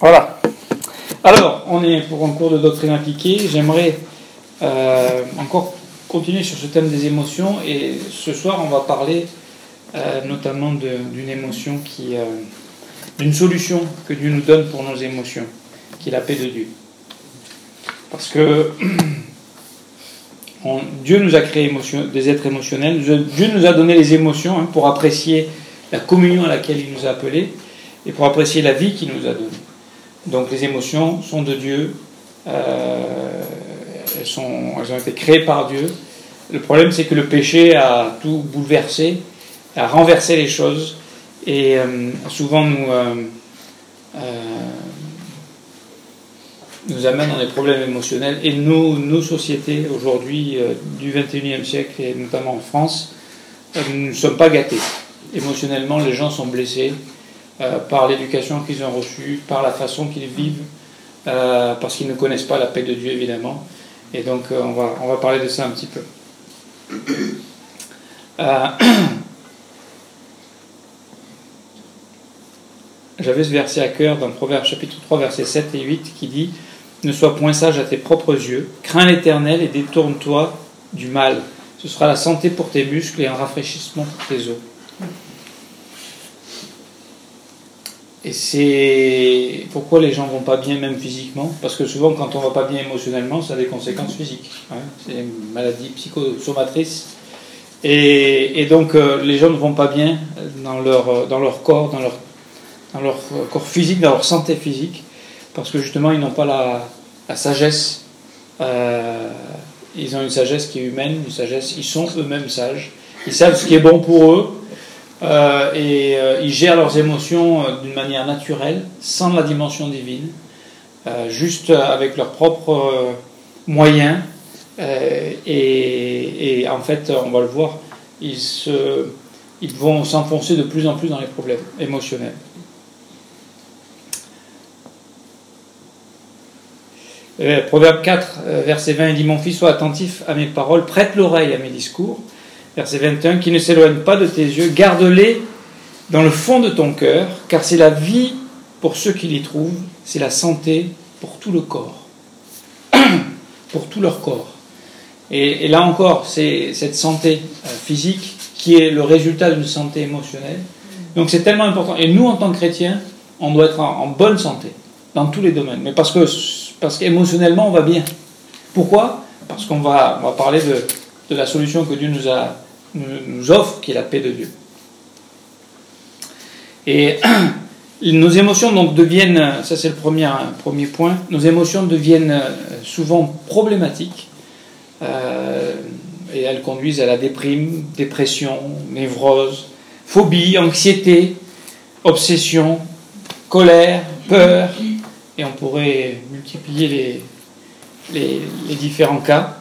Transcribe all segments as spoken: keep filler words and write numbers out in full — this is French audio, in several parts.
Voilà. Alors, on est pour un cours de doctrine appliquée. J'aimerais euh, encore continuer sur ce thème des émotions. Et ce soir, on va parler euh, notamment de, d'une émotion qui... Euh, d'une solution que Dieu nous donne pour nos émotions, qui est la paix de Dieu. Parce que on, Dieu nous a créé émotion, des êtres émotionnels. Dieu nous a donné les émotions hein, pour apprécier la communion à laquelle il nous a appelés et pour apprécier la vie qu'il nous a donnée. Donc les émotions sont de Dieu, euh, elles, sont, elles ont été créées par Dieu. Le problème, c'est que le péché a tout bouleversé, a renversé les choses et euh, souvent nous, euh, euh, nous amène dans des problèmes émotionnels. Et nos, nos sociétés aujourd'hui euh, du vingt et unième siècle, et notamment en France, euh, nous ne sommes pas gâtés. Émotionnellement, les gens sont blessés euh, par l'éducation qu'ils ont reçue, par la façon qu'ils vivent, euh, parce qu'ils ne connaissent pas la paix de Dieu, évidemment. Et donc, euh, on va, on va parler de ça un petit peu. Euh, J'avais ce verset à cœur dans Proverbes chapitre trois, versets sept et huit, qui dit « Ne sois point sage à tes propres yeux, crains l'Éternel et détourne-toi du mal. Ce sera la santé pour tes muscles et un rafraîchissement pour tes os. » Et c'est pourquoi les gens ne vont pas bien même physiquement, parce que souvent quand on ne va pas bien émotionnellement, ça a des conséquences physiques. Hein, c'est une maladie psychosomatrice. Et, et donc euh, les gens ne vont pas bien dans leur, dans leur corps, dans leur, dans leur corps physique, dans leur santé physique, parce que justement ils n'ont pas la, la sagesse. Euh, ils ont une sagesse qui est humaine, une sagesse, ils sont eux-mêmes sages. Ils savent ce qui est bon pour eux. Euh, et euh, ils gèrent leurs émotions euh, d'une manière naturelle, sans la dimension divine, euh, juste avec leurs propres euh, moyens. Euh, et, et en fait, on va le voir, ils, se, ils vont s'enfoncer de plus en plus dans les problèmes émotionnels. Euh, Proverbe quatre, euh, verset vingt, il dit « Mon fils, sois attentif à mes paroles, prête l'oreille à mes discours. » Verset vingt et un, « Qui ne s'éloigne pas de tes yeux, garde-les dans le fond de ton cœur, car c'est la vie pour ceux qui l'y trouvent, c'est la santé pour tout le corps. » Pour tout leur corps. Et, et là encore, c'est cette santé euh, physique qui est le résultat d'une santé émotionnelle. Donc c'est tellement important. Et nous, en tant que chrétiens, on doit être en, en bonne santé, dans tous les domaines. Mais parce que parce qu'émotionnellement, on va bien. Pourquoi ? Parce qu'on va, on va parler de, de la solution que Dieu nous a nous offre, qui est la paix de Dieu. Et nos émotions donc deviennent, ça c'est le premier, premier point, nos émotions deviennent souvent problématiques euh, et elles conduisent à la déprime, dépression, névrose, phobie, anxiété, obsession, colère, peur, et on pourrait multiplier les, les, les différents cas.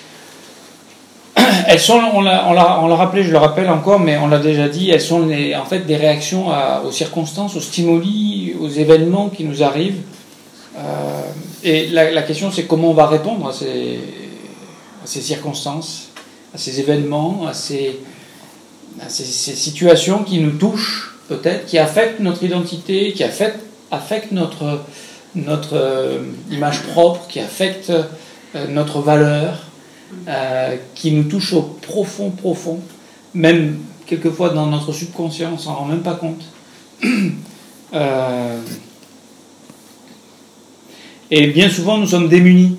Elles sont, on l'a, on, l'a, on l'a rappelé, je le rappelle encore, mais on l'a déjà dit, elles sont les, en fait des réactions à, aux circonstances, aux stimuli, aux événements qui nous arrivent. Euh, et la, la question, c'est comment on va répondre à ces, à ces circonstances, à ces événements, à, ces, à ces, ces situations qui nous touchent, peut-être, qui affectent notre identité, qui affectent, affectent notre, notre euh, image propre, qui affectent euh, notre valeur. Euh, qui nous touche au profond, profond, même quelquefois dans notre subconscient, on s'en rend même pas compte. Euh, et bien souvent, nous sommes démunis.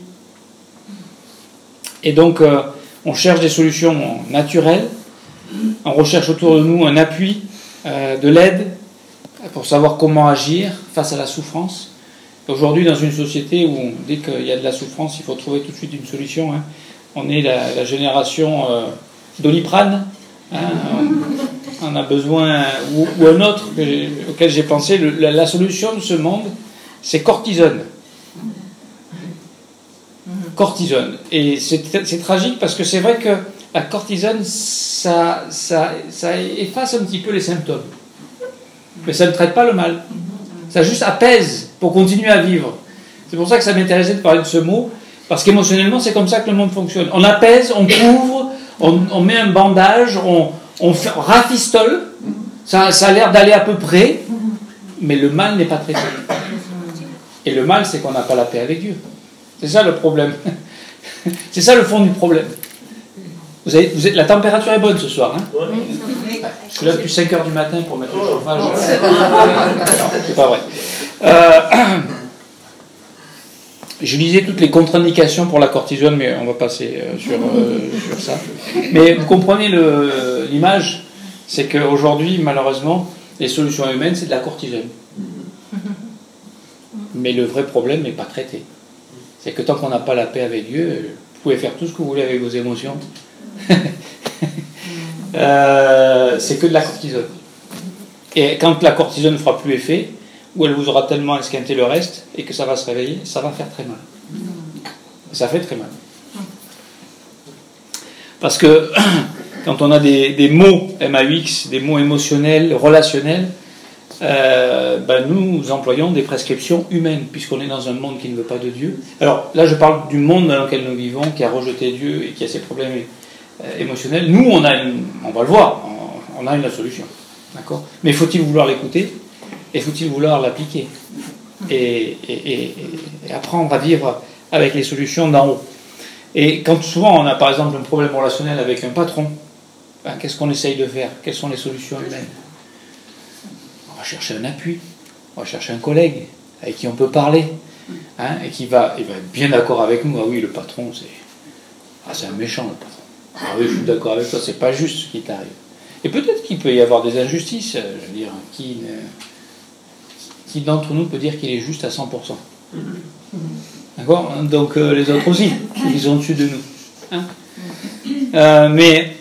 Et donc, euh, on cherche des solutions naturelles, on recherche autour de nous un appui, euh, de l'aide, pour savoir comment agir face à la souffrance. Aujourd'hui, dans une société où, dès qu'il y a de la souffrance, il faut trouver tout de suite une solution, hein. On est la, la génération euh, Doliprane, hein, on, on a besoin, ou, ou un autre que, auquel j'ai pensé, le, la, la solution de ce monde, c'est cortisone. Cortisone. Et c'est, c'est tragique parce que c'est vrai que la cortisone, ça, ça, ça efface un petit peu les symptômes. Mais ça ne traite pas le mal. Ça juste apaise pour continuer à vivre. C'est pour ça que ça m'intéressait de parler de ce mot. Parce qu'émotionnellement, c'est comme ça que le monde fonctionne. On apaise, on couvre, on, on met un bandage, on, on, fait, on rafistole. Ça, ça a l'air d'aller à peu près, mais le mal n'est pas traité. Et le mal, c'est qu'on n'a pas la paix avec Dieu. C'est ça le problème. C'est ça le fond du problème. Vous avez, vous êtes, la température est bonne ce soir. Hein, ouais. Je suis là depuis cinq heures du matin pour mettre le chauffage. Oh, c'est, c'est pas vrai. Euh, je lisais toutes les contre-indications pour la cortisone, mais on va passer euh, sur, euh, sur ça. Mais vous comprenez le, l'image, c'est qu'aujourd'hui, malheureusement, les solutions humaines, c'est de la cortisone. Mais le vrai problème n'est pas traité. C'est que tant qu'on n'a pas la paix avec Dieu, vous pouvez faire tout ce que vous voulez avec vos émotions. euh, c'est que de la cortisone. Et quand la cortisone ne fera plus effet, ou elle vous aura tellement esquinté le reste, et que ça va se réveiller, ça va faire très mal. Ça fait très mal. Parce que quand on a des, des mots M A U X, des mots émotionnels, relationnels, euh, ben nous employons des prescriptions humaines, puisqu'on est dans un monde qui ne veut pas de Dieu. Alors là, je parle du monde dans lequel nous vivons, qui a rejeté Dieu et qui a ses problèmes euh, émotionnels. Nous, on a une, on va le voir, on, on a une solution, d'accord ? Mais faut-il vouloir l'écouter ? Et faut-il vouloir l'appliquer ? et, et, et, et apprendre à vivre avec les solutions d'en haut. Et quand souvent on a par exemple un problème relationnel avec un patron, ben, qu'est-ce qu'on essaye de faire ? Quelles sont les solutions humaines ? On va chercher un appui, on va chercher un collègue avec qui on peut parler, hein, et qui va, il va être bien d'accord avec nous. Ah oui, le patron, c'est, ah, c'est un méchant, le patron. Ah oui, je suis d'accord avec toi, c'est pas juste ce qui t'arrive. Et peut-être qu'il peut y avoir des injustices, je veux dire, qui, qui d'entre nous peut dire qu'il est juste à cent pour cent ? D'accord ? Donc euh, les autres aussi, ils sont au-dessus de nous. Hein ? euh, mais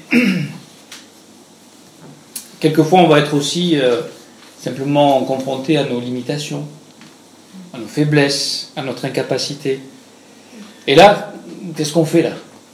quelquefois, on va être aussi euh, simplement confronté à nos limitations, à nos faiblesses, à notre incapacité. Et là, qu'est-ce qu'on fait là ?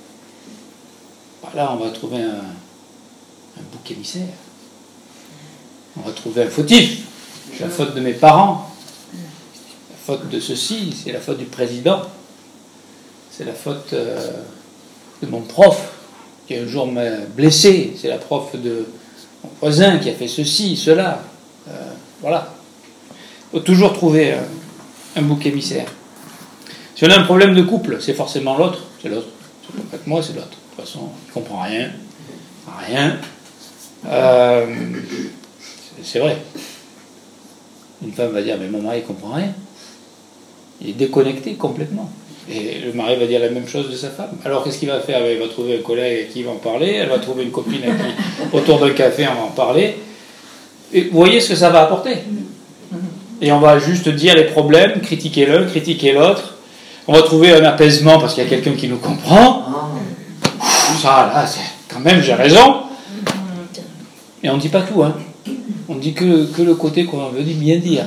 Là, on va trouver un, un bouc émissaire. On va trouver un fautif. C'est la faute de mes parents. La faute de ceci, c'est la faute du président. C'est la faute euh, de mon prof qui un jour m'a blessé. C'est la prof de mon voisin qui a fait ceci, cela. Euh, voilà. Il faut toujours trouver un, un bouc émissaire. Si on a un problème de couple, c'est forcément l'autre. C'est l'autre. C'est pas que moi, c'est l'autre. De toute façon, il ne comprend rien. Rien. Euh, c'est, c'est vrai. Une femme va dire, mais mon mari ne comprend rien. Il est déconnecté complètement. Et le mari va dire la même chose de sa femme. Alors qu'est-ce qu'il va faire ? Il va trouver un collègue avec qui il va en parler, elle va trouver une copine avec qui, autour d'un café, on va en parler. Et vous voyez ce que ça va apporter. Et on va juste dire les problèmes, critiquer l'un, critiquer l'autre. On va trouver un apaisement parce qu'il y a quelqu'un qui nous comprend. Ça, là, c'est quand même, j'ai raison. Et on ne dit pas tout, hein. On dit que, que le côté qu'on veut bien dire.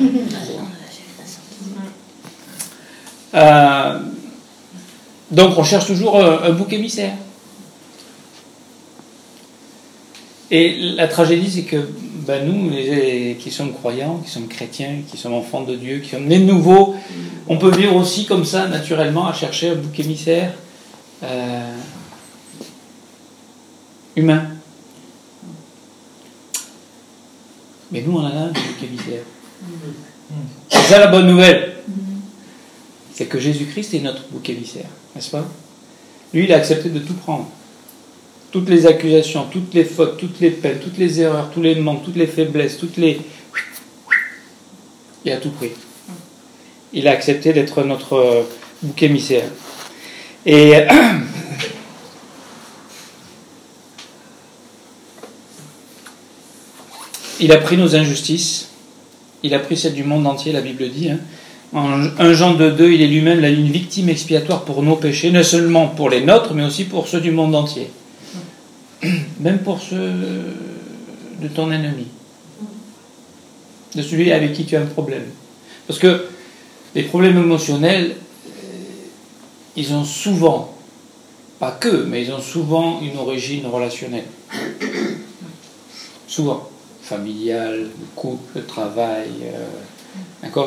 Euh, donc on cherche toujours un, un bouc émissaire. Et la tragédie, c'est que ben, nous, les, qui sommes croyants, qui sommes chrétiens, qui sommes enfants de Dieu, qui sommes nés de nouveau, on peut vivre aussi comme ça, naturellement, à chercher un bouc émissaire euh, humain. Mais nous, on en a un bouc émissaire. C'est ça la bonne nouvelle. C'est que Jésus-Christ est notre bouc émissaire, n'est-ce pas ? Lui, il a accepté de tout prendre. Toutes les accusations, toutes les fautes, toutes les peines, toutes les erreurs, tous les manques, toutes les faiblesses, toutes les... Il a tout pris. Il a accepté d'être notre bouc émissaire. Et... il a pris nos injustices. Il a pris celles du monde entier, la Bible dit, hein. En un Jean deux deux, il est lui-même une victime expiatoire pour nos péchés, non seulement pour les nôtres, mais aussi pour ceux du monde entier. Même pour ceux de ton ennemi. De celui avec qui tu as un problème. Parce que les problèmes émotionnels, ils ont souvent, pas que, mais ils ont souvent une origine relationnelle. Souvent. Familiale, le couple, le travail, euh, d'accord ?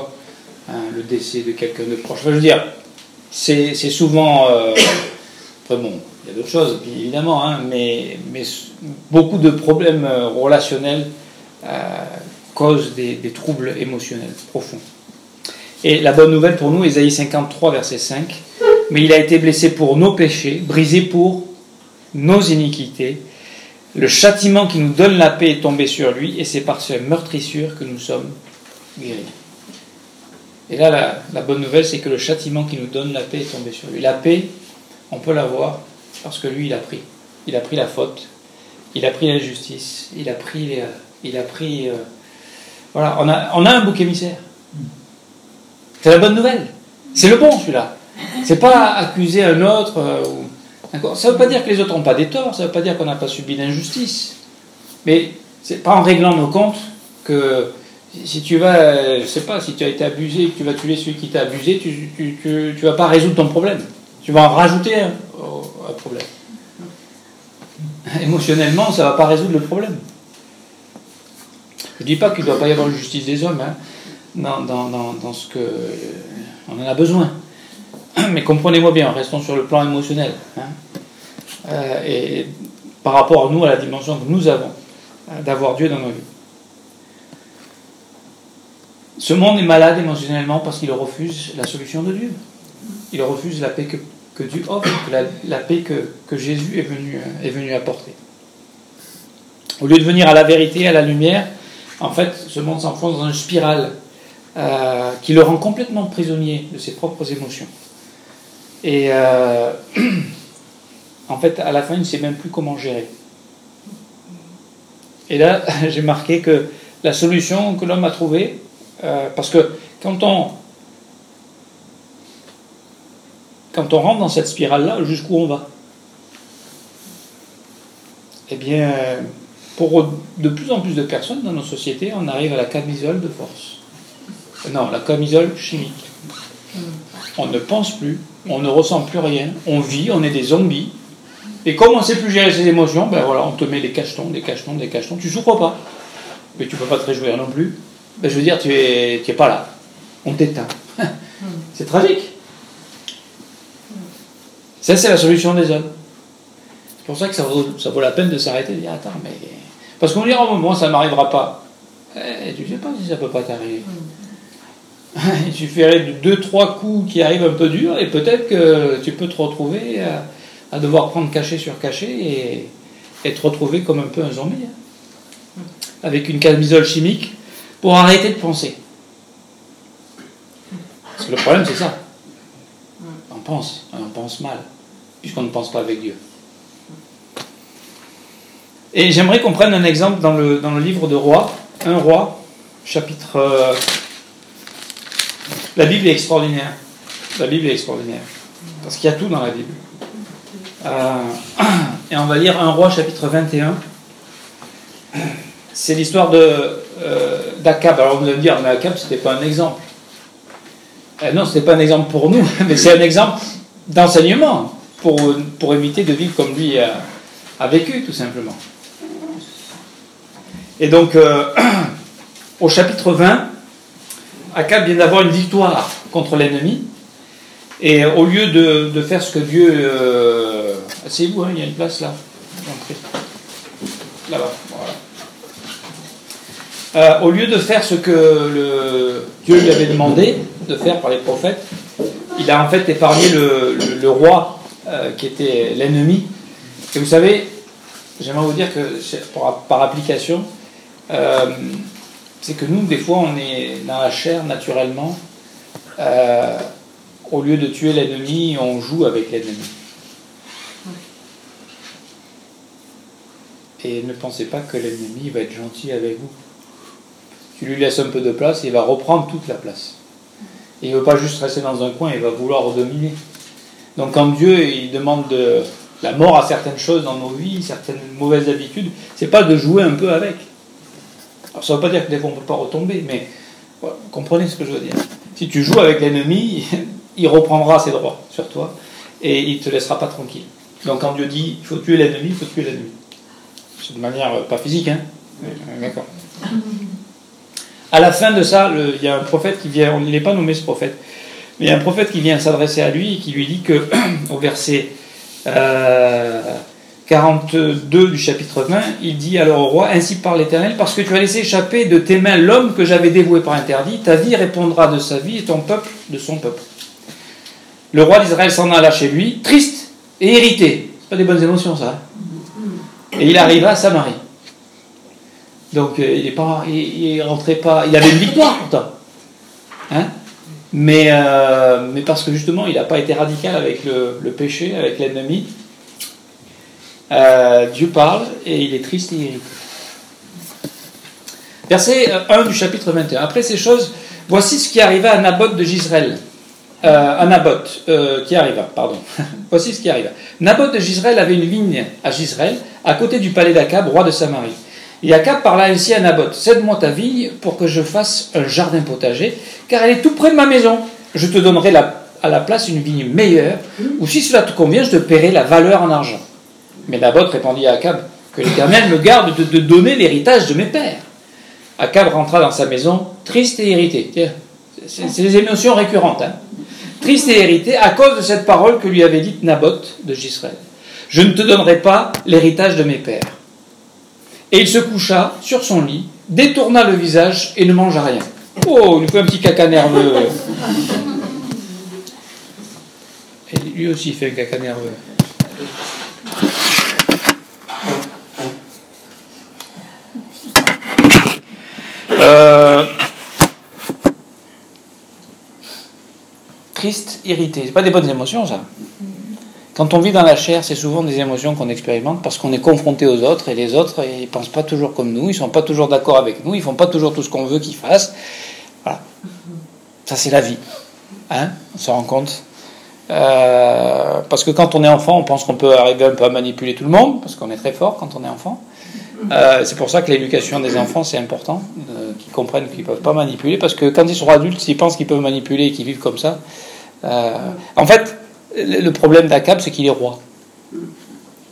Hein, le décès de quelqu'un de proche. Enfin, je veux dire, c'est, c'est souvent... Euh, enfin bon, il y a d'autres choses, évidemment, hein, mais, mais beaucoup de problèmes relationnels euh, causent des, des troubles émotionnels profonds. Et la bonne nouvelle pour nous, Ésaïe cinquante-trois, verset cinq, « Mais il a été blessé pour nos péchés, brisé pour nos iniquités. Le châtiment qui nous donne la paix est tombé sur lui, et c'est par ses meurtrissures que nous sommes guéris. » Et là, la, la bonne nouvelle, c'est que le châtiment qui nous donne la paix est tombé sur lui. La paix, on peut l'avoir parce que lui, il a pris. Il a pris la faute, il a pris l'injustice, il a pris... Les, il a pris... Euh, voilà, on a, on a un bouc émissaire. C'est la bonne nouvelle. C'est le bon, celui-là. C'est pas accuser un autre. Euh, ou, ça ne veut pas dire que les autres n'ont pas des torts, ça ne veut pas dire qu'on n'a pas subi d'injustice. Mais c'est pas en réglant nos comptes que... Si tu vas, je sais pas, si tu as été abusé et que tu vas tuer celui qui t'a abusé, tu, tu, tu, tu vas pas résoudre ton problème. Tu vas en rajouter un, un problème. Émotionnellement, ça va pas résoudre le problème. Je dis pas qu'il ne doit pas y avoir une justice des hommes, hein, dans, dans, dans, dans ce que euh, on en a besoin. Mais comprenez-moi bien, restons sur le plan émotionnel. Hein, euh, et par rapport à nous, à la dimension que nous avons, euh, d'avoir Dieu dans nos vies. Ce monde est malade émotionnellement parce qu'il refuse la solution de Dieu. Il refuse la paix que, que Dieu offre, la, la paix que, que Jésus est venu, est venu apporter. Au lieu de venir à la vérité, à la lumière, en fait, ce monde s'enfonce dans une spirale euh, qui le rend complètement prisonnier de ses propres émotions. Et euh, en fait, à la fin, il ne sait même plus comment gérer. Et là, j'ai marqué que la solution que l'homme a trouvée, Euh, parce que quand on quand on rentre dans cette spirale-là, jusqu'où on va? Eh bien, pour de plus en plus de personnes dans nos sociétés, on arrive à la camisole de force. Non, la camisole chimique. On ne pense plus, on ne ressent plus rien, on vit, on est des zombies. Et comme on ne sait plus gérer ses émotions, ben voilà, on te met des cachetons, des cachetons, des cachetons. Tu souffres pas, mais tu peux pas te réjouir non plus. Ben, je veux dire, tu es, tu es pas là. On t'éteint. C'est tragique. Ça, c'est la solution des hommes. C'est pour ça que ça vaut, ça vaut la peine de s'arrêter et de dire, attends, mais... Parce qu'on dit, oh, moi, ça ne m'arrivera pas. Eh, tu ne sais pas si ça ne peut pas t'arriver. Il suffirait de deux, trois coups qui arrivent un peu durs, et peut-être que tu peux te retrouver à, à devoir prendre cachet sur cachet et, et te retrouver comme un peu un zombie. Hein. Avec une camisole chimique, pour arrêter de penser. Parce que le problème, c'est ça. On pense, on pense mal, puisqu'on ne pense pas avec Dieu. Et j'aimerais qu'on prenne un exemple dans le, dans le livre de Rois, un roi, chapitre... Euh, la Bible est extraordinaire. La Bible est extraordinaire. Parce qu'il y a tout dans la Bible. Euh, et on va lire un roi, chapitre vingt et un. C'est l'histoire de, euh, d'Akab. Alors vous allez me dire, mais Akab, c'était pas un exemple. Euh, non, c'était pas un exemple pour nous, mais c'est un exemple d'enseignement pour, pour éviter de vivre comme lui a, a vécu, tout simplement. Et donc, euh, au chapitre vingt, Akab vient d'avoir une victoire contre l'ennemi. Et au lieu de, de faire ce que Dieu... Euh, asseyez-vous, hein, il y a une place là. Là-bas, voilà. Euh, au lieu de faire ce que le, Dieu lui avait demandé de faire par les prophètes, il a en fait épargné le, le, le roi euh, qui était l'ennemi. Et vous savez, j'aimerais vous dire que par, par application, euh, c'est que nous, des fois, on est dans la chair naturellement. Euh, au lieu de tuer l'ennemi, on joue avec l'ennemi. Et ne pensez pas que l'ennemi va être gentil avec vous. Tu lui laisses un peu de place, il va reprendre toute la place. Et il ne veut pas juste rester dans un coin, il va vouloir dominer. Donc quand Dieu il demande de la mort à certaines choses dans nos vies, certaines mauvaises habitudes, c'est pas de jouer un peu avec. Alors ça ne veut pas dire que des fois on ne peut pas retomber, mais voilà, vous comprenez ce que je veux dire. Si tu joues avec l'ennemi, il reprendra ses droits sur toi et il ne te laissera pas tranquille. Donc quand Dieu dit il faut tuer l'ennemi, il faut tuer l'ennemi. C'est de manière pas physique, hein. D'accord. À la fin de ça, le, il y a un prophète qui vient, il n'est pas nommé ce prophète, mais il y a un prophète qui vient s'adresser à lui et qui lui dit que, au verset, euh, quarante-deux du chapitre vingt, il dit alors au roi, ainsi parle l'Éternel, parce que tu as laissé échapper de tes mains l'homme que j'avais dévoué par interdit, ta vie répondra de sa vie et ton peuple de son peuple. Le roi d'Israël s'en alla chez lui, triste et irrité. C'est pas des bonnes émotions, ça. Hein. Et il arriva à Samarie. Donc euh, il est pas, il, il rentrait pas, il avait une victoire pourtant. Hein. Mais, euh, mais parce que justement, il n'a pas été radical avec le, le péché, avec l'ennemi. Euh, Dieu parle et il est triste et irrité. Verset un du chapitre vingt et un. Après ces choses, voici ce qui arriva à Naboth de Jezreel. Euh, à Naboth, euh, qui arriva, pardon. Voici ce qui arriva. Naboth de Jezreel avait une vigne à Jezreel, à côté du palais d'Akab, roi de Samarie. Et Akab parla ainsi à Naboth, cède-moi ta vigne pour que je fasse un jardin potager, car elle est tout près de ma maison. Je te donnerai la, à la place une vigne meilleure, ou si cela te convient, je te paierai la valeur en argent. Mais Naboth répondit à Akab, que l'Éternel me garde de te donner l'héritage de mes pères. Akab rentra dans sa maison, triste et irrité. Tiens, c'est, c'est des émotions récurrentes. Hein. Triste et irrité à cause de cette parole que lui avait dite Naboth de Jezreel. Je ne te donnerai pas l'héritage de mes pères. Et il se coucha sur son lit, détourna le visage et ne mangea rien. Oh, il lui fait un petit caca nerveux. Et lui aussi fait un caca nerveux. Euh, triste, irrité. C'est pas des bonnes émotions, ça. Quand on vit dans la chair, c'est souvent des émotions qu'on expérimente parce qu'on est confronté aux autres et les autres, ils ne pensent pas toujours comme nous, ils ne sont pas toujours d'accord avec nous, ils ne font pas toujours tout ce qu'on veut qu'ils fassent. Voilà. Ça, c'est la vie. Hein, on se rend compte. Euh, parce que quand on est enfant, on pense qu'on peut arriver un peu à manipuler tout le monde, parce qu'on est très fort quand on est enfant. Euh, c'est pour ça que l'éducation des enfants, c'est important, euh, qu'ils comprennent qu'ils ne peuvent pas manipuler, parce que quand ils seront adultes, s'ils pensent qu'ils peuvent manipuler et qu'ils vivent comme ça... Euh, en fait... Le problème d'Akab, c'est qu'il est roi. D'accord ?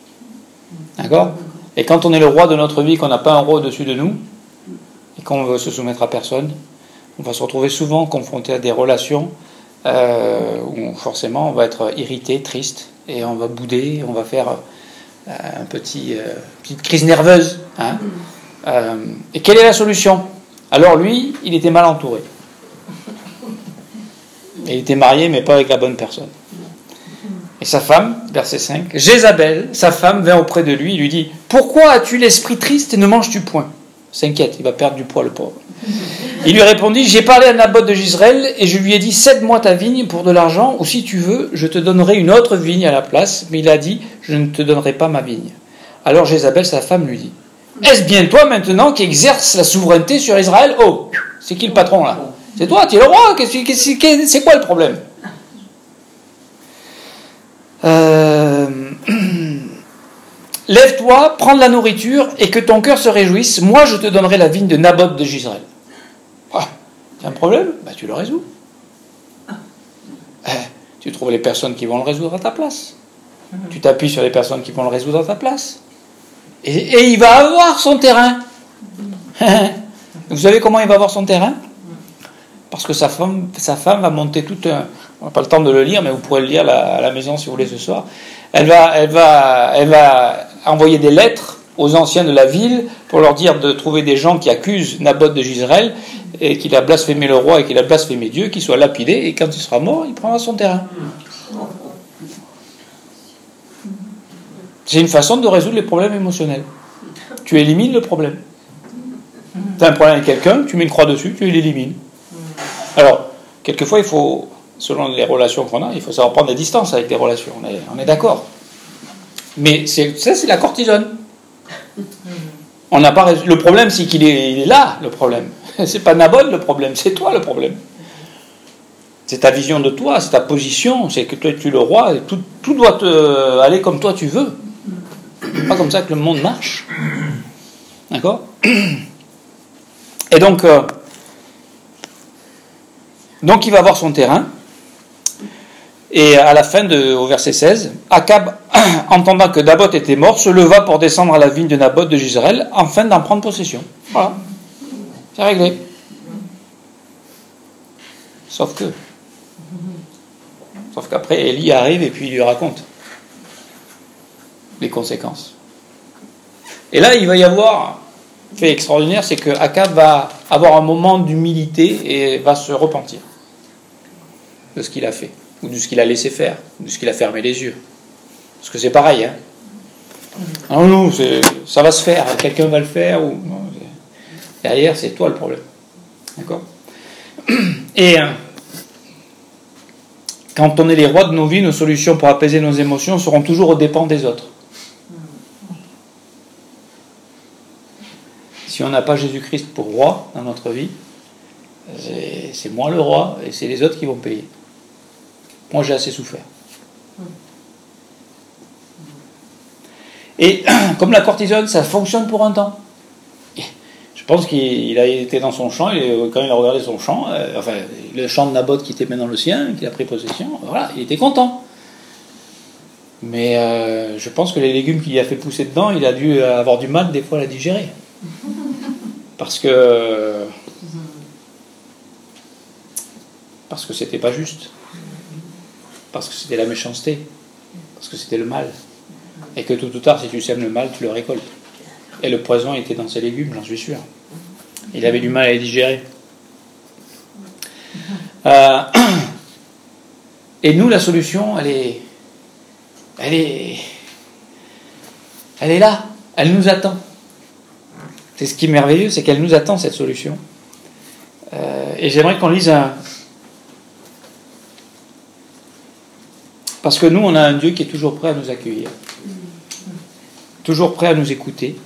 Et quand on est le roi de notre vie, qu'on n'a pas un roi au-dessus de nous, et qu'on veut se soumettre à personne, on va se retrouver souvent confronté à des relations euh, où forcément on va être irrité, triste, et on va bouder, on va faire euh, un petit, euh, petite crise nerveuse. Hein ? euh, et quelle est la solution ? Alors lui, il était mal entouré. Il était marié, mais pas avec la bonne personne. Et sa femme, verset cinq, Jézabel, sa femme, vint auprès de lui et lui dit « Pourquoi as-tu l'esprit triste et ne manges-tu point ?» S'inquiète, il va perdre du poids, le pauvre. Il lui répondit « J'ai parlé à Naboth de Jezreel et je lui ai dit « Cède-moi ta vigne pour de l'argent, ou si tu veux, je te donnerai une autre vigne à la place. » Mais il a dit « Je ne te donnerai pas ma vigne. » Alors Jézabel, sa femme, lui dit « Est-ce bien toi maintenant qui exerces la souveraineté sur Israël ? Oh, c'est qui le patron là ? C'est toi, tu es le roi, c'est quoi le problème ? Euh... Lève-toi, prends de la nourriture et que ton cœur se réjouisse. Moi, je te donnerai la vigne de Naboth de Jezreel. Ah, tu as un problème ? Bah, tu le résous. Eh, tu trouves les personnes qui vont le résoudre à ta place. Tu t'appuies sur les personnes qui vont le résoudre à ta place. Et, et il va avoir son terrain. Vous savez comment il va avoir son terrain ? Parce que sa femme, sa femme va monter tout un... On n'a pas le temps de le lire, mais vous pourrez le lire à la maison si vous voulez ce soir. Elle va, elle va, elle va envoyer des lettres aux anciens de la ville pour leur dire de trouver des gens qui accusent Naboth de Jezreel et qu'il a blasphémé le roi et qu'il a blasphémé Dieu, qu'il soit lapidé, et quand il sera mort, il prendra son terrain. C'est une façon de résoudre les problèmes émotionnels. Tu élimines le problème. Tu as un problème avec quelqu'un, tu mets une croix dessus, tu l'élimines. Alors, quelquefois, il faut... Selon les relations qu'on a, il faut savoir prendre des distances avec des relations. On est, on est d'accord. Mais c'est, ça, c'est la cortisone. On n'a pas le problème, c'est qu'il est, il est là, le problème. C'est pas Naboth le problème, c'est toi le problème. C'est ta vision de toi, c'est ta position, c'est que toi tu es le roi, et tout, tout doit te, aller comme toi tu veux. C'est pas comme ça que le monde marche. D'accord ? Et donc, euh, donc il va avoir son terrain. Et à la fin, de, au verset seize, Akab, entendant que Naboth était mort, se leva pour descendre à la vigne de Naboth de Jezreel, afin d'en prendre possession. Voilà. C'est réglé. Sauf que... Sauf qu'après, Élie arrive et puis il lui raconte. les conséquences. Et là, il va y avoir, fait extraordinaire, c'est que Akab va avoir un moment d'humilité et va se repentir de ce qu'il a fait, ou de ce qu'il a laissé faire, ou de ce qu'il a fermé les yeux. Parce que c'est pareil, hein. Ah non, c'est, ça va se faire, quelqu'un va le faire, ou non, derrière, c'est toi le problème. D'accord ? Et euh, quand on est les rois de nos vies, nos solutions pour apaiser nos émotions seront toujours aux dépens des autres. Si on n'a pas Jésus-Christ pour roi dans notre vie, c'est, c'est moi le roi et c'est les autres qui vont payer. Moi, j'ai assez souffert. Et comme la cortisone, ça fonctionne pour un temps. Je pense qu'il a été dans son champ, et quand il a regardé son champ, euh, enfin, le champ de Naboth qui était maintenant le sien, qu'il a pris possession, voilà, il était content. Mais euh, je pense que les légumes qu'il a fait pousser dedans, il a dû avoir du mal des fois à la digérer. Parce que parce que c'était pas juste, parce que c'était la méchanceté, parce que c'était le mal, et que tôt ou tard, si tu sèmes le mal, tu le récoltes. Et le poison était dans ses légumes, j'en suis sûr. Il avait du mal à les digérer. Euh, et nous, la solution, elle est, elle est, elle est là, elle nous attend. C'est ce qui est merveilleux, c'est qu'elle nous attend, cette solution. Euh, et j'aimerais qu'on lise un... Parce que nous, on a un Dieu qui est toujours prêt à nous accueillir. Toujours prêt à nous écouter.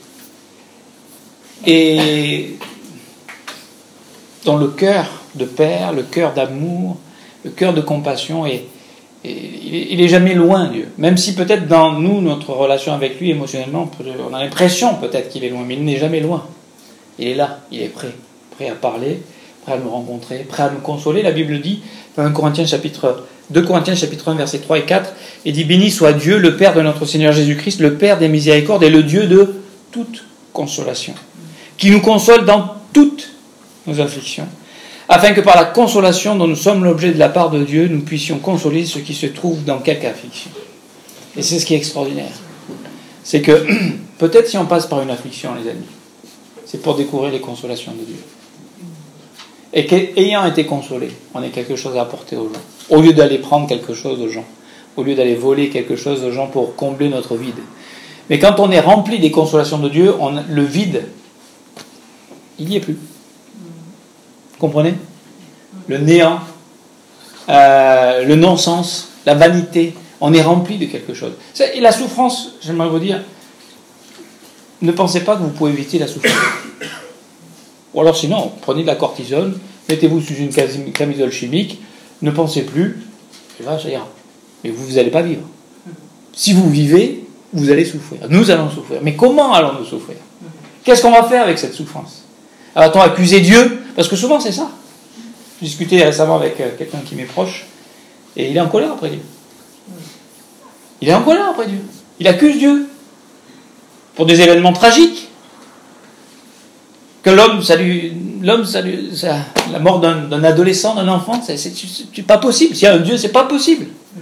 Et dans le cœur de Père, le cœur d'amour, le cœur de compassion, et, et il n'est jamais loin, Dieu. Même si peut-être dans nous, notre relation avec lui, émotionnellement, on a l'impression peut-être qu'il est loin, mais il n'est jamais loin. Il est là, il est prêt, prêt à parler, prêt à nous rencontrer, prêt à nous consoler. La Bible dit, dans deux Corinthiens chapitre, deux Corinthiens chapitre un, versets trois et quatre, il dit « Béni soit Dieu, le Père de notre Seigneur Jésus-Christ, le Père des miséricordes et le Dieu de toute consolation, qui nous console dans toutes nos afflictions, afin que par la consolation dont nous sommes l'objet de la part de Dieu, nous puissions consoler ceux qui se trouvent dans quelque affliction. » Et c'est ce qui est extraordinaire. C'est que, peut-être si on passe par une affliction, les amis, c'est pour découvrir les consolations de Dieu. Et qu'ayant été consolés, on ait quelque chose à apporter aux gens. Au lieu d'aller prendre quelque chose aux gens, au lieu d'aller voler quelque chose aux gens pour combler notre vide. Mais quand on est rempli des consolations de Dieu, on, le vide, il n'y est plus. Vous comprenez ? Le néant, euh, le non-sens, la vanité, on est rempli de quelque chose. Et la souffrance, j'aimerais vous dire, ne pensez pas que vous pouvez éviter la souffrance. Ou alors sinon, prenez de la cortisone, mettez-vous sous une camisole chimique, ne pensez plus, et là ça ira. Mais vous n'allez pas vivre. Si vous vivez, vous allez souffrir. Nous allons souffrir. Mais comment allons-nous souffrir ? Qu'est-ce qu'on va faire avec cette souffrance ? Va-t-on accuser Dieu ? Parce que souvent c'est ça. J'ai discuté récemment avec quelqu'un qui m'est proche, et il est en colère après Dieu. Il est en colère après Dieu. Il accuse Dieu pour des événements tragiques. Que l'homme, ça lui, l'homme, ça lui, ça, la mort d'un, d'un adolescent, d'un enfant, c'est, c'est, c'est pas possible. S'il y a un Dieu, c'est pas possible.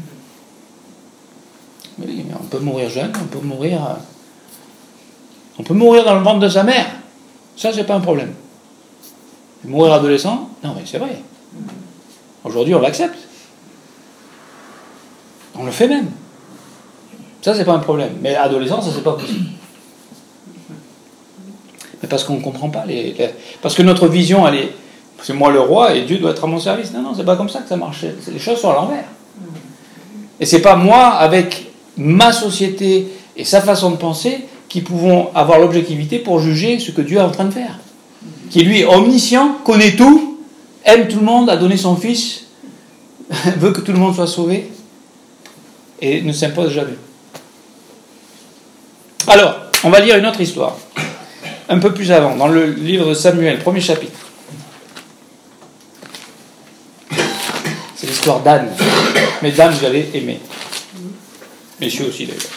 Mais on peut mourir jeune, on peut mourir, on peut mourir dans le ventre de sa mère. Ça, c'est pas un problème. Mourir adolescent, non mais c'est vrai. Aujourd'hui, on l'accepte. On le fait même. Ça, c'est pas un problème. Mais adolescent, ça, c'est pas possible. Mais parce qu'on ne comprend pas. Les, les, parce que notre vision, elle est... C'est moi le roi et Dieu doit être à mon service. Non, non, c'est pas comme ça que ça marche. Les choses sont à l'envers. Et c'est pas moi, avec ma société et sa façon de penser, qui pouvons avoir l'objectivité pour juger ce que Dieu est en train de faire. Qui, lui, est omniscient, connaît tout, aime tout le monde, a donné son fils, veut que tout le monde soit sauvé, et ne s'impose jamais. Alors, on va lire une autre histoire. Un peu plus avant, dans le livre de Samuel, premier chapitre. C'est l'histoire d'Anne. Mesdames, vous allez aimer. Messieurs aussi, d'ailleurs.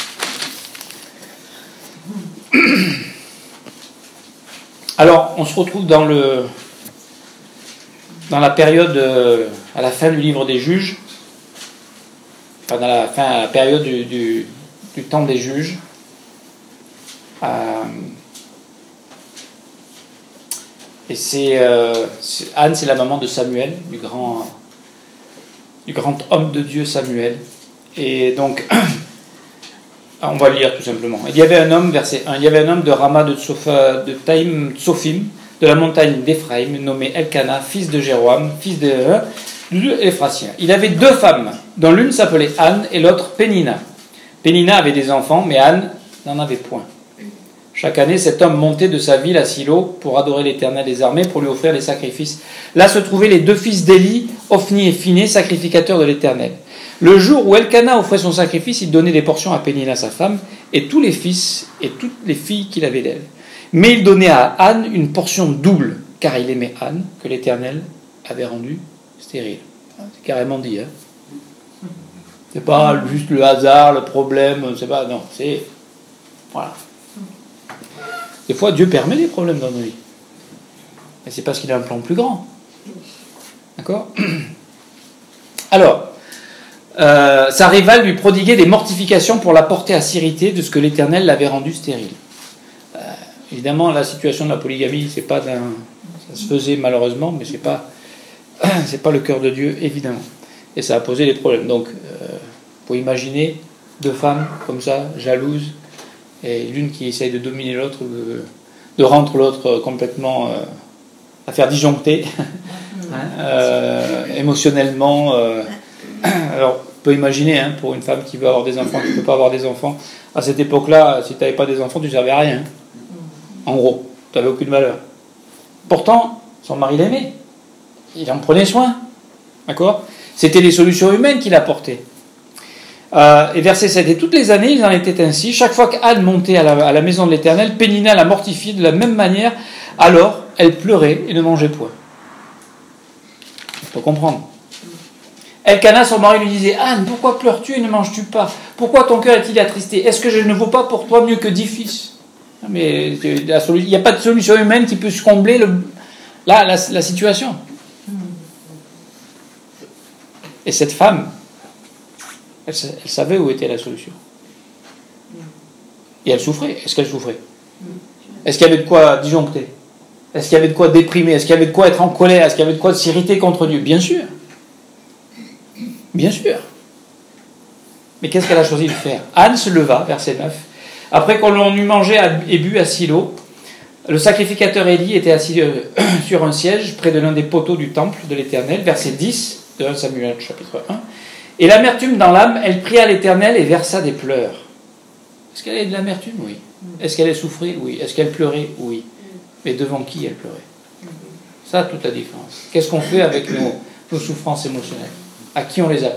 Alors, on se retrouve dans le dans la période, euh, à la fin du livre des juges, enfin, dans la fin, à la période du, du, du temps des juges, Euh, et c'est, euh, c'est Anne, c'est la maman de Samuel, du grand, du grand homme de Dieu Samuel. Et donc, on va lire tout simplement. Il y avait un homme, verset un, il y avait un homme de Rama de, Tsofa, de Taïm Tsophim, de la montagne d'Éphraïm, nommé Elkana, fils de Jéroam, fils de l'Éphratien. Il avait deux femmes, dont l'une s'appelait Anne et l'autre Pénina. Pénina avait des enfants, mais Anne n'en avait point. Chaque année, cet homme montait de sa ville à Silo pour adorer l'Éternel des armées, pour lui offrir les sacrifices. Là se trouvaient les deux fils d'Élie, Ophni et Phiné, sacrificateurs de l'Éternel. Le jour où Elkana offrait son sacrifice, il donnait des portions à Pénina, sa femme, et tous les fils et toutes les filles qu'il avait d'elle. Mais il donnait à Anne une portion double, car il aimait Anne, que l'Éternel avait rendue stérile. C'est carrément dit, hein. C'est pas juste le hasard, le problème, c'est pas... Non, c'est... Voilà. Des fois, Dieu permet des problèmes dans nos vies. Mais c'est parce qu'il a un plan plus grand. D'accord ? Alors, euh, sa rivale lui prodiguait des mortifications pour la porter à s'irriter de ce que l'Éternel l'avait rendu stérile. Euh, évidemment, la situation de la polygamie, c'est pas d'un... ça se faisait malheureusement, mais c'est pas, c'est pas le cœur de Dieu, évidemment. Et ça a posé des problèmes. Donc, euh, vous pouvez imaginer deux femmes comme ça, jalouses, et l'une qui essaye de dominer l'autre, de, de rendre l'autre complètement euh, à faire disjoncter, hein, euh, émotionnellement. Euh, alors, on peut imaginer, hein, pour une femme qui veut avoir des enfants, qui ne peut pas avoir des enfants, à cette époque-là, si tu n'avais pas des enfants, tu ne servais à rien. En gros, tu n'avais aucune valeur. Pourtant, son mari l'aimait. Il en prenait soin. D'accord ? C'était les solutions humaines qu'il apportait. Euh, et verset sept, et toutes les années, il en était ainsi. Chaque fois qu'Anne montait à la, à la maison de l'Éternel, Pénina la mortifiait de la même manière. Alors, elle pleurait et ne mangeait point. Il faut comprendre. Elkana, son mari, lui disait, Anne, pourquoi pleures-tu et ne manges-tu pas ? Pourquoi ton cœur est-il attristé ? Est-ce que je ne vaux pas pour toi mieux que dix fils ? Mais il n'y a pas de solution humaine qui peut combler le, la, la, la situation. Et cette femme, elle, elle savait où était la solution. Et elle souffrait. Est-ce qu'elle souffrait ? Est-ce qu'il y avait de quoi disjoncter ? Est-ce qu'il y avait de quoi déprimer ? Est-ce qu'il y avait de quoi être en colère ? Est-ce qu'il y avait de quoi s'irriter contre Dieu ? Bien sûr. Bien sûr. Mais qu'est-ce qu'elle a choisi de faire ? Anne se leva, verset neuf. Après qu'on eut mangé et bu à Silo, le sacrificateur Élie était assis sur un siège près de l'un des poteaux du temple de l'Éternel, verset dix de premier Samuel chapitre un. Et l'amertume dans l'âme, elle pria l'Éternel et versa des pleurs. Est-ce qu'elle avait de l'amertume ? Oui. Est-ce qu'elle souffrait ? Oui. Est-ce qu'elle pleurait ? Oui. Mais devant qui elle pleurait ? Ça, toute la différence. Qu'est-ce qu'on fait avec nos, nos souffrances émotionnelles ? À qui on les apporte ?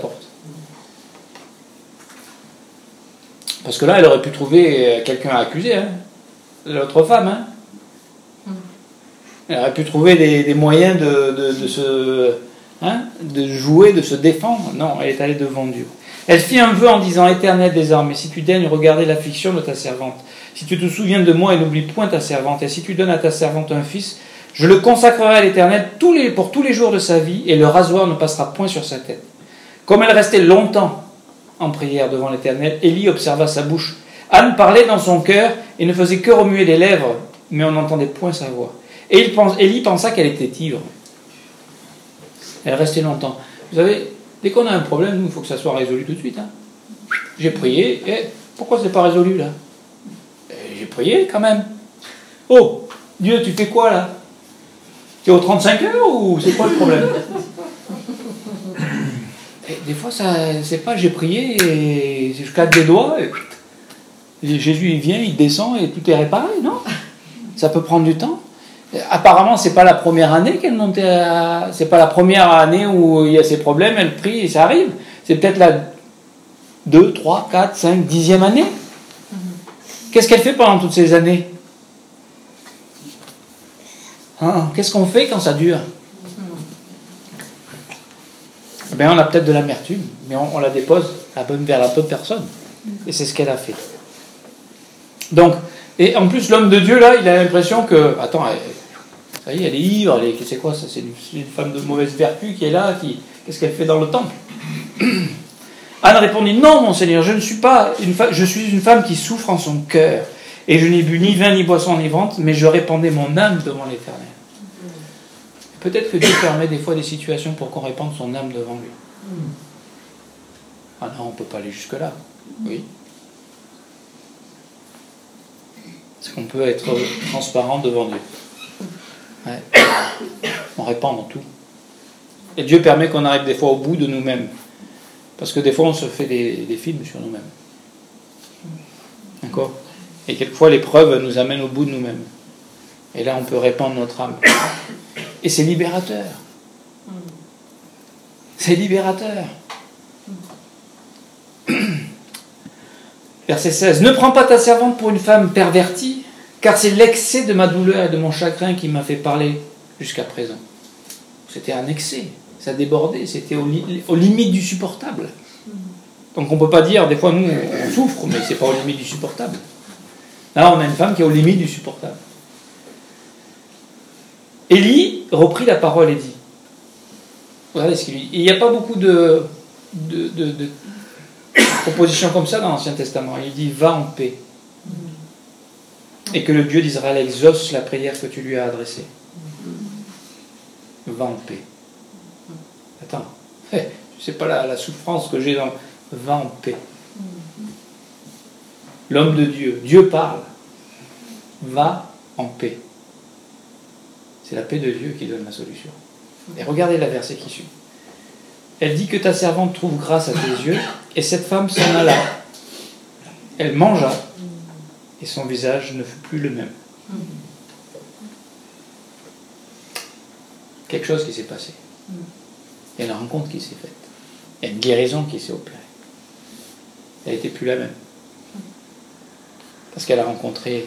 Parce que là, elle aurait pu trouver quelqu'un à accuser, hein, l'autre femme. Hein. Elle aurait pu trouver des, des moyens de, de, de se... Hein, de jouer, de se défendre. Non, elle est allée devant Dieu. Elle fit un vœu en disant, Éternel des armées, si tu daignes regarder l'affliction de ta servante, si tu te souviens de moi et n'oublie point ta servante, et si tu donnes à ta servante un fils, je le consacrerai à l'Éternel tous les, pour tous les jours de sa vie, et le rasoir ne passera point sur sa tête. Comme elle restait longtemps en prière devant l'Éternel, Élie observa sa bouche. Anne parlait dans son cœur et ne faisait que remuer les lèvres, mais on n'entendait point sa voix. Et il pense, Élie pensa qu'elle était ivre. Elle restait longtemps. Vous savez, dès qu'on a un problème, nous, il faut que ça soit résolu tout de suite. Hein. J'ai prié, et pourquoi c'est pas résolu là ? Et j'ai prié quand même. Oh, Dieu, tu fais quoi là ? Tu es aux trente-cinq heures ou c'est quoi le problème ? Et des fois, ça, c'est pas j'ai prié et je claque des doigts et Jésus il vient, il descend et tout est réparé, non ? Ça peut prendre du temps. Apparemment, c'est pas la première année qu'elle montait à... C'est pas la première année où il y a ces problèmes, elle prie et ça arrive. C'est peut-être la deux, trois, quatre, cinq, dixième année. Qu'est-ce qu'elle fait pendant toutes ces années ? Hein ? Qu'est-ce qu'on fait quand ça dure ? Eh bien, on a peut-être de l'amertume, mais on, on la dépose la bonne, vers la bonne personne. Et c'est ce qu'elle a fait. Donc, et en plus, l'homme de Dieu, là, il a l'impression que... Attends, elle, ça y est, elle est ivre, elle est, c'est quoi ça ? C'est une, une femme de mauvaise vertu qui est là, qui, qu'est-ce qu'elle fait dans le temple ? Anne répondit, non, mon Seigneur, je ne suis pas une femme, je suis une femme qui souffre en son cœur. Et je n'ai bu ni vin ni boisson enivrante, mais je répandais mon âme devant l'Éternel. Peut-être que Dieu permet des fois des situations pour qu'on répande son âme devant lui. Ah non, on ne peut pas aller jusque-là. Oui. Est-ce qu'on peut être transparent devant Dieu? Ouais. On répand dans tout. Et Dieu permet qu'on arrive des fois au bout de nous-mêmes. Parce que des fois, on se fait des, des films sur nous-mêmes. D'accord? Et quelquefois, l'épreuve nous amène au bout de nous-mêmes. Et là, on peut répandre notre âme. Et c'est libérateur. C'est libérateur. Verset seize. Ne prends pas ta servante pour une femme pervertie, car c'est l'excès de ma douleur et de mon chagrin qui m'a fait parler jusqu'à présent. C'était un excès. Ça débordait. C'était aux, li- aux limites du supportable. Donc on ne peut pas dire, des fois nous on souffre, mais c'est pas aux limites du supportable. Là on a une femme qui est aux limites du supportable. Élie reprit la parole et dit, regardez ce qu'il dit, il n'y a pas beaucoup de, de, de, de propositions comme ça dans l'Ancien Testament. Il dit, va en paix. Et que le Dieu d'Israël exauce la prière que tu lui as adressée. Va en paix. Attends, je ne sais pas la, la souffrance que j'ai dans... Va en paix. L'homme de Dieu, Dieu parle. Va en paix. C'est la paix de Dieu qui donne la solution. Et regardez la verset qui suit. Elle dit que ta servante trouve grâce à tes yeux, et cette femme s'en alla. Elle mangea, et son visage ne fut plus le même. Quelque chose qui s'est passé. Il y a une rencontre qui s'est faite. Il y a une guérison qui s'est opérée. Elle n'était plus la même. Parce qu'elle a rencontré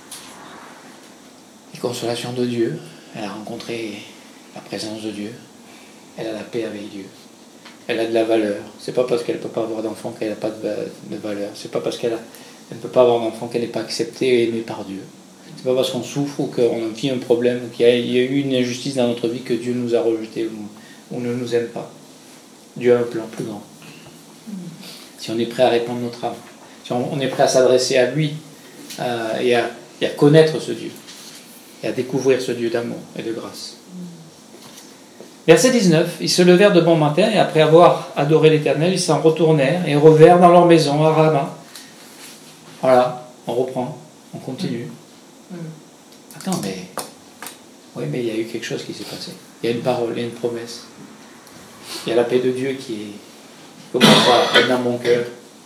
les consolations de Dieu, elle a rencontré la présence de Dieu, elle a la paix avec Dieu, elle a de la valeur. C'est pas parce qu'elle ne peut pas avoir d'enfant qu'elle n'a pas de valeur. C'est pas parce qu'elle a, elle ne peut pas avoir d'enfant qu'elle n'est pas acceptée et aimée par Dieu. C'est pas parce qu'on souffre ou qu'on vit un problème ou qu'il y a, il y a eu une injustice dans notre vie que Dieu nous a rejetés ou, ou ne nous aime pas. Dieu a un plan plus grand. Si on est prêt à répandre notre âme, si on, on est prêt à s'adresser à lui euh, et, à, et à connaître ce Dieu, et à découvrir ce Dieu d'amour et de grâce. Verset dix-neuf. Ils se levèrent de bon matin et après avoir adoré l'Éternel, ils s'en retournèrent et revinrent dans leur maison à Rama. Voilà, on reprend, on continue. Attends, mais... Oui, mais il y a eu quelque chose qui s'est passé. Il y a une parole, il y a une promesse. Il y a la paix de Dieu qui est... Comment ça, dans mon cœur.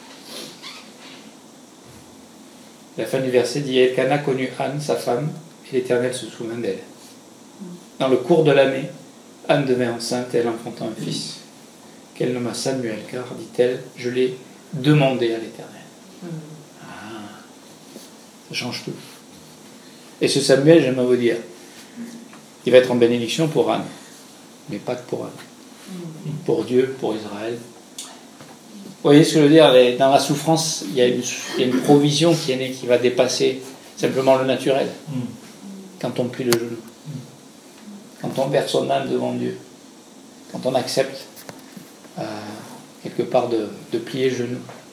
La fin du verset dit, Elkana connut Anne, sa femme, et l'Éternel se souvint d'elle. Dans le cours de l'année, Anne devint enceinte et elle enfanta un fils, qu'elle nomma Samuel, car, dit-elle, je l'ai demandé à l'Éternel. Ah, ça change tout. Et ce Samuel, j'aimerais vous dire, il va être en bénédiction pour Anne, mais pas que pour Anne. Pour Dieu, pour Israël. Vous voyez ce que je veux dire? Dans la souffrance, il y a une, il y a une provision qui est née, qui va dépasser simplement le naturel. Mm. Quand on plie le genou. Mm. Quand on verse son âme devant Dieu. Quand on accepte euh, quelque part de, de plier le genou.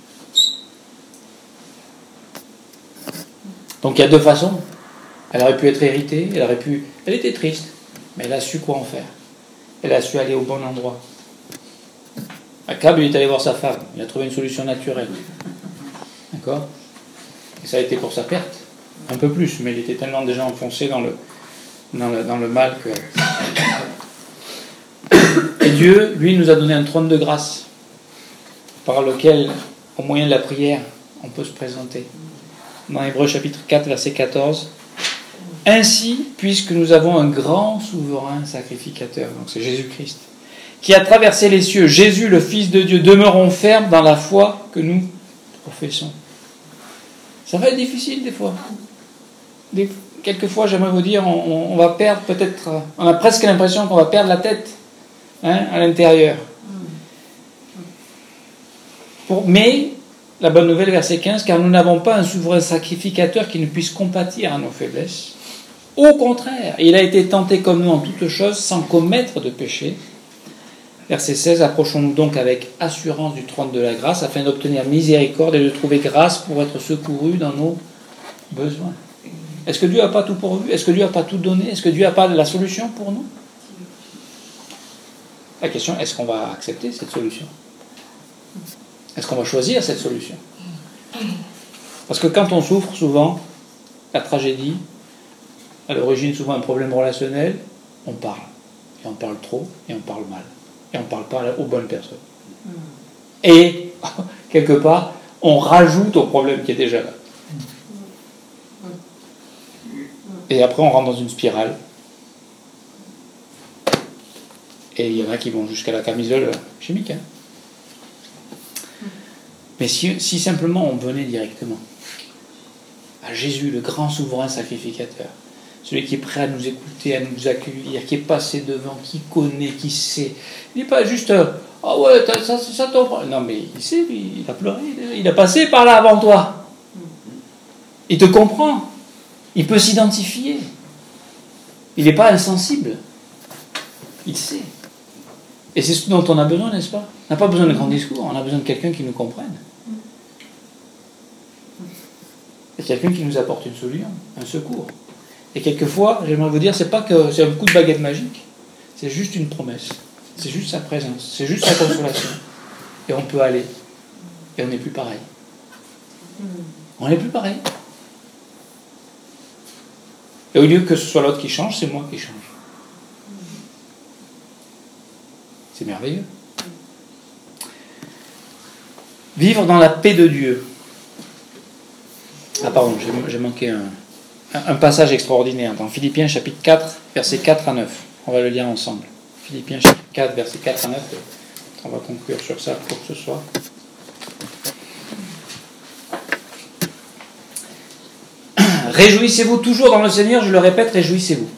Donc il y a deux façons. Elle aurait pu être héritée, elle aurait pu... Elle était triste, mais elle a su quoi en faire. Elle a su aller au bon endroit. Akab, il est allé voir sa femme. Il a trouvé une solution naturelle. D'accord? Et ça a été pour sa perte. Un peu plus, mais il était tellement déjà enfoncé dans le, dans le, dans le mal que... Et Dieu, lui, nous a donné un trône de grâce par lequel, au moyen de la prière, on peut se présenter. Dans Hébreux chapitre quatre, verset quatorze. Ainsi, puisque nous avons un grand souverain sacrificateur, donc c'est Jésus-Christ, qui a traversé les cieux, Jésus, le Fils de Dieu, demeurons fermes dans la foi que nous professons. Ça va être difficile des fois. Des, quelquefois, j'aimerais vous dire, on, on va perdre peut-être, on a presque l'impression qu'on va perdre la tête hein, à l'intérieur. Pour, mais, la bonne nouvelle, verset quinze, car nous n'avons pas un souverain sacrificateur qui ne puisse compatir à nos faiblesses. Au contraire, il a été tenté comme nous en toutes choses, sans commettre de péché. Verset seize, approchons-nous donc avec assurance du trône de la grâce, afin d'obtenir miséricorde et de trouver grâce pour être secourus dans nos besoin. Est-ce que Dieu n'a pas tout pourvu? Est-ce que Dieu n'a pas tout donné? Est-ce que Dieu n'a pas la solution pour nous? La question, est-ce qu'on va accepter cette solution? Est-ce qu'on va choisir cette solution? Parce que quand on souffre, souvent, la tragédie, à l'origine souvent un problème relationnel, on parle. Et on parle trop, et on parle mal. Et on ne parle pas aux bonnes personnes. Et, quelque part, on rajoute au problème qui est déjà là. Et après, on rentre dans une spirale. Et il y en a qui vont jusqu'à la camisole chimique. Hein. Mais si, si simplement on venait directement à Jésus, le grand souverain sacrificateur, celui qui est prêt à nous écouter, à nous accueillir, qui est passé devant, qui connaît, qui sait. Il n'est pas juste « Ah oh ouais, ça, ça, ça tombe. » Non, mais il sait, lui, il a pleuré, il a passé par là avant toi. Il te comprend. Il peut s'identifier. Il n'est pas insensible. Il sait. Et c'est ce dont on a besoin, n'est-ce pas? On n'a pas besoin de grands discours, on a besoin de quelqu'un qui nous comprenne. Et quelqu'un qui nous apporte une solution, un secours. Et quelquefois, j'aimerais vous dire, c'est pas que c'est un coup de baguette magique, c'est juste une promesse, c'est juste sa présence, c'est juste sa consolation. Et on peut aller. Et on n'est plus pareil. On n'est plus pareil. Et au lieu que ce soit l'autre qui change, c'est moi qui change. C'est merveilleux. Vivre dans la paix de Dieu. Ah pardon, j'ai, j'ai manqué un, un passage extraordinaire dans Philippiens chapitre quatre, versets quatre à neuf. On va le lire ensemble. Philippiens chapitre quatre, versets quatre à neuf. On va conclure sur ça pour ce soir. Réjouissez-vous toujours dans le Seigneur, je le répète, réjouissez-vous.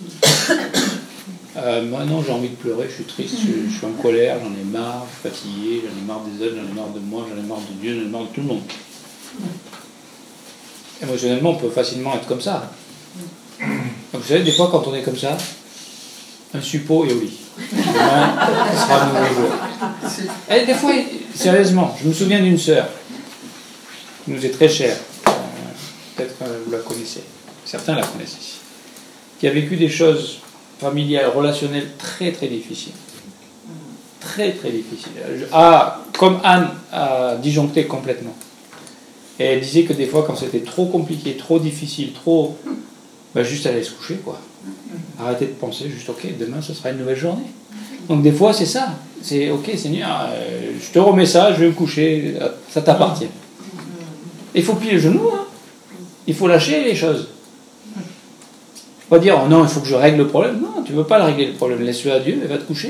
Euh, moi non, j'ai envie de pleurer, je suis triste, je, je suis en colère, j'en ai marre, je suis fatigué, j'en ai marre des autres, j'en ai marre de moi, j'en ai marre de Dieu, j'en ai marre de tout le monde. Émotionnellement, on peut facilement être comme ça. Donc vous savez, des fois quand on est comme ça, un suppôt et au lit. Demain, ce sera un nouveau jour. Et des fois, sérieusement, je me souviens d'une sœur qui nous est très chère. Euh, peut-être que vous la connaissez. Certains la connaissent ici. Qui a vécu des choses familiales, relationnelles très très difficiles. Très très difficiles. Ah, comme Anne a disjoncté complètement. Et elle disait que des fois, quand c'était trop compliqué, trop difficile, trop... Ben juste elle allait se coucher, quoi. Arrêtez de penser, juste, ok, demain, ce sera une nouvelle journée. Donc des fois, c'est ça. C'est, ok, Seigneur, euh, je te remets ça, je vais me coucher, ça t'appartient. Il faut plier le genou, hein. Il faut lâcher les choses. Pas dire, oh non, il faut que je règle le problème. Non, tu ne veux pas le régler le problème. Laisse-le à Dieu et va te coucher.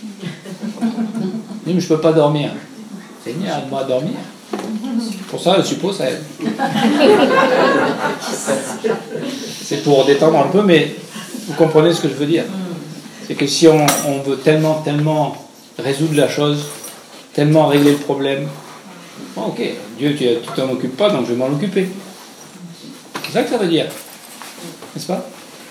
Oui, mais je ne peux pas dormir. Seigneur, aide-moi à dormir. Pour ça, le suppôt, ça aide. C'est pour détendre un peu, mais vous comprenez ce que je veux dire. C'est que si on, on veut tellement, tellement résoudre la chose, tellement régler le problème, bon, ok, Dieu, tu ne t'en occupes pas, donc je vais m'en occuper. C'est ça que ça veut dire. N'est-ce pas?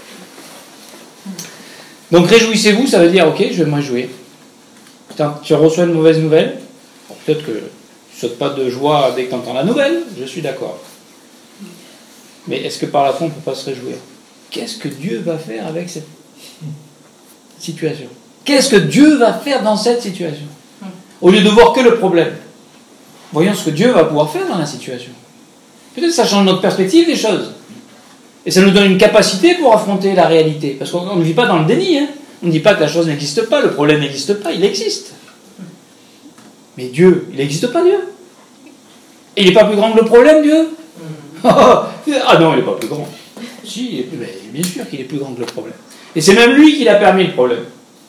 Donc réjouissez-vous, ça veut dire, ok, je vais me réjouir. Putain, tu reçois une mauvaise nouvelle, bon, peut-être que tu ne sautes pas de joie dès que tu entends la nouvelle, je suis d'accord. Mais est-ce que par la fin, on ne peut pas se réjouir? Qu'est-ce que Dieu va faire avec cette situation? Qu'est-ce que Dieu va faire dans cette situation? Au lieu de voir que le problème, voyons ce que Dieu va pouvoir faire dans la situation. Peut-être que ça change notre perspective des choses. Et ça nous donne une capacité pour affronter la réalité. Parce qu'on ne vit pas dans le déni. Hein. On ne dit pas que la chose n'existe pas, le problème n'existe pas, il existe. Mais Dieu, il n'existe pas, Dieu. Et il n'est pas plus grand que le problème, Dieu. Ah non, il n'est pas plus grand. Si, il est plus, bien sûr qu'il est plus grand que le problème. Et c'est même lui qui l'a permis, le problème.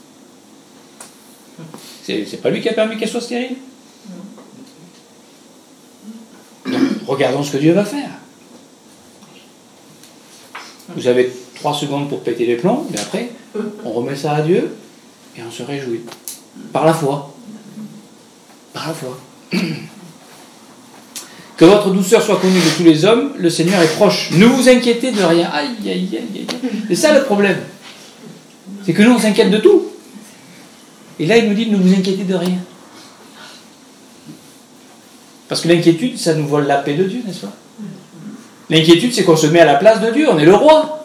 C'est, c'est pas lui qui a permis qu'elle soit stérile. Donc, regardons ce que Dieu va faire. Vous avez trois secondes pour péter les plombs, mais après, on remet ça à Dieu et on se réjouit. Par la foi. Par la foi. Que votre douceur soit connue de tous les hommes, le Seigneur est proche. Ne vous inquiétez de rien. Aïe, aïe, aïe, aïe. C'est ça le problème. C'est que nous, on s'inquiète de tout. Et là, il nous dit, ne vous inquiétez de rien. Parce que l'inquiétude, ça nous vole la paix de Dieu, n'est-ce pas? L'inquiétude, c'est qu'on se met à la place de Dieu, on est le roi.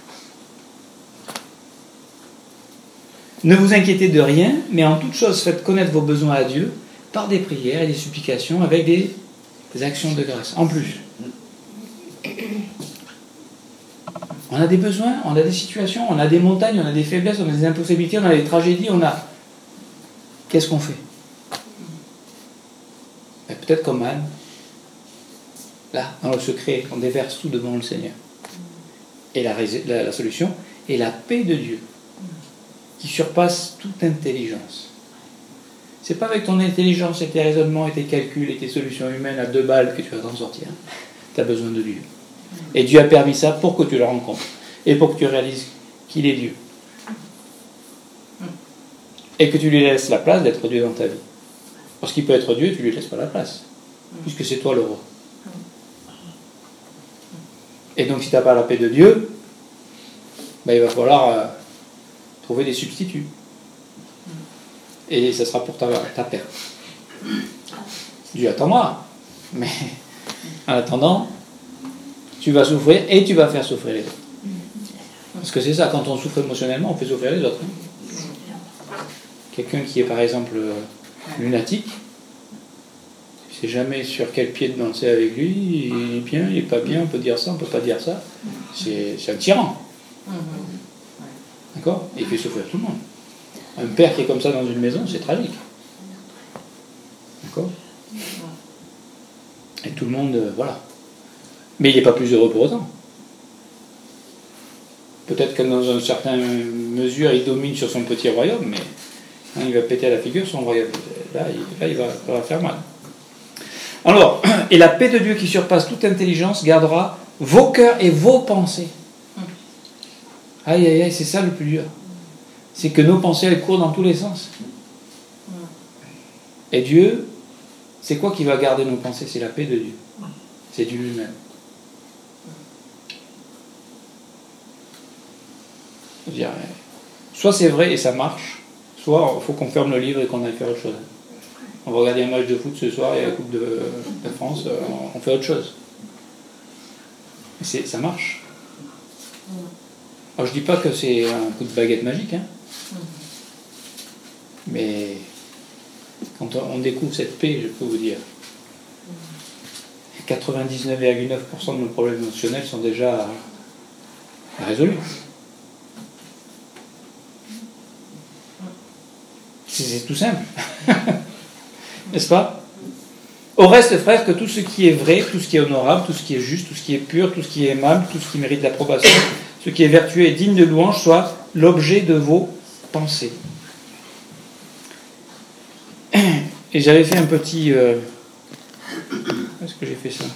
Ne vous inquiétez de rien, mais en toute chose, faites connaître vos besoins à Dieu par des prières et des supplications avec des, des actions de grâce. En plus, on a des besoins, on a des situations, on a des montagnes, on a des faiblesses, on a des impossibilités, on a des tragédies, on a... Qu'est-ce qu'on fait? Ben, peut-être comme Anne, là, dans le secret, on déverse tout devant le Seigneur. Et la, la, la solution est la paix de Dieu, qui surpasse toute intelligence. C'est pas avec ton intelligence et tes raisonnements et tes calculs et tes solutions humaines à deux balles que tu vas t'en sortir. Tu as besoin de Dieu. Et Dieu a permis ça pour que tu le rencontres. Et pour que tu réalises qu'il est Dieu. Et que tu lui laisses la place d'être Dieu dans ta vie. Parce qu'il peut être Dieu, tu lui laisses pas la place. Puisque c'est toi le roi. Et donc si tu n'as pas la paix de Dieu, ben, il va falloir euh, trouver des substituts. Et ça sera pour ta, ta perte. Dieu attendra. Mais en attendant, tu vas souffrir et tu vas faire souffrir les autres. Parce que c'est ça, quand on souffre émotionnellement, on fait souffrir les autres. Quelqu'un qui est par exemple euh, lunatique, tu ne sais jamais sur quel pied de danser avec lui, il est bien, il n'est pas bien, on peut dire ça, on ne peut pas dire ça. C'est, c'est un tyran. D'accord? Et il fait souffrir tout le monde. Un père qui est comme ça dans une maison, c'est tragique. D'accord? Et tout le monde, euh, voilà. Mais il n'est pas plus heureux pour autant. Peut-être que dans une certaine mesure, il domine sur son petit royaume, mais hein, il va péter à la figure son royaume. Là, il, là, il va, ça va faire mal. Alors, et la paix de Dieu qui surpasse toute intelligence gardera vos cœurs et vos pensées. Aïe, aïe, aïe, c'est ça le plus dur. C'est que nos pensées, elles courent dans tous les sens. Et Dieu, c'est quoi qui va garder nos pensées? C'est la paix de Dieu. C'est Dieu lui-même. Dire, soit c'est vrai et ça marche, soit il faut qu'on ferme le livre et qu'on aille faire autre chose. On va regarder un match de foot ce soir et la Coupe de, de France, on fait autre chose. Mais c'est, ça marche. Alors je dis pas que c'est un coup de baguette magique, hein. Mais quand on découvre cette paix, je peux vous dire, quatre-vingt-dix-neuf virgule neuf pour cent de nos problèmes émotionnels sont déjà résolus. C'est tout simple. N'est-ce pas? Au reste, frère, que tout ce qui est vrai, tout ce qui est honorable, tout ce qui est juste, tout ce qui est pur, tout ce qui est aimable, tout ce qui mérite l'approbation, ce qui est vertueux et digne de louange, soit l'objet de vos pensées. Et j'avais fait un petit... Euh... Où est-ce que j'ai fait ça?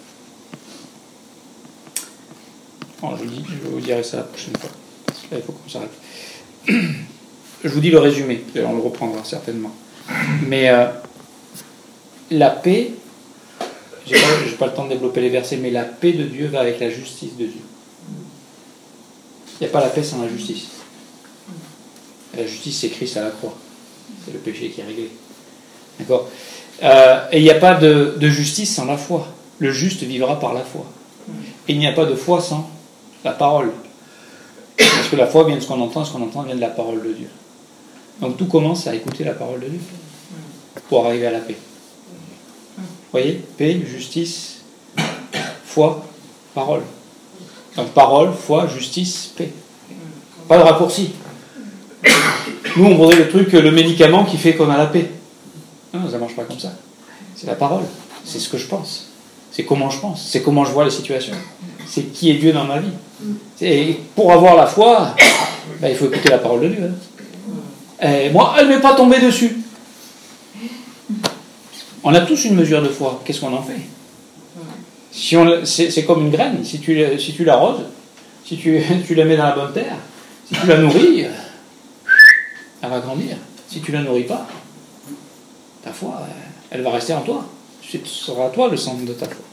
Oh, je, vous dis, je vous dirai ça la prochaine fois. Là, il faut qu'on s'arrête. Je vous dis le résumé, on le reprendra certainement. Mais euh, la paix, je n'ai pas, j'ai pas le temps de développer les versets, mais la paix de Dieu va avec la justice de Dieu. Il n'y a pas la paix sans la justice. La justice, c'est Christ à la croix. C'est le péché qui est réglé. D'accord? euh, Et il n'y a pas de, de justice sans la foi. Le juste vivra par la foi. Et il n'y a pas de foi sans la parole. Parce que la foi vient de ce qu'on entend, ce qu'on entend vient de la parole de Dieu. Donc tout commence à écouter la parole de Dieu pour arriver à la paix. Vous voyez? Paix, justice, foi, parole. Donc parole, foi, justice, paix. Pas de raccourci. Nous on voudrait le truc, le médicament qui fait qu'on a la paix. Non, ça ne marche pas comme ça. C'est la parole. C'est ce que je pense. C'est comment je pense. C'est comment je vois les situations. C'est qui est Dieu dans ma vie. Et pour avoir la foi, ben, il faut écouter la parole de Dieu. Hein. Et moi, elle ne m'est pas tombée dessus. On a tous une mesure de foi. Qu'est-ce qu'on en fait? Si on, c'est, c'est comme une graine. Si tu, si tu l'arroses, si tu, tu la mets dans la bonne terre, si tu la nourris, elle va grandir. Si tu ne la nourris pas, ta foi, elle va rester en toi. Ce sera à toi le centre de ta foi.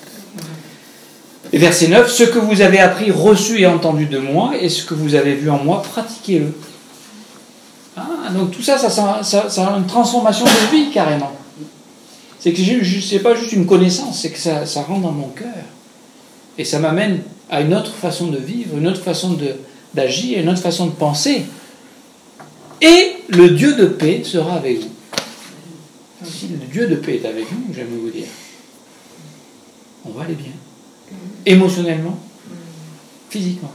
Et verset neuf, ce que vous avez appris, reçu et entendu de moi, et ce que vous avez vu en moi, pratiquez-le. Ah, donc tout ça, ça, ça, ça, ça a une transformation de vie carrément. C'est que c'est pas juste une connaissance, c'est que ça, ça rentre dans mon cœur. Et ça m'amène à une autre façon de vivre, une autre façon de, d'agir, une autre façon de penser. Et le Dieu de paix sera avec vous. Si le Dieu de paix est avec nous, j'aime vous dire, on va aller bien. Émotionnellement, physiquement.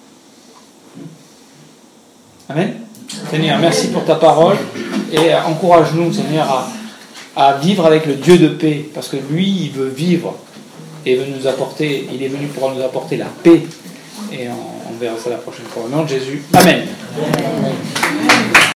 Amen. Seigneur, merci pour ta parole et encourage-nous, Seigneur, à, à vivre avec le Dieu de paix, parce que lui, il veut vivre et veut nous apporter, il est venu pour nous apporter la paix. Et on, on verra ça la prochaine fois. Au nom de Jésus. Amen. Amen.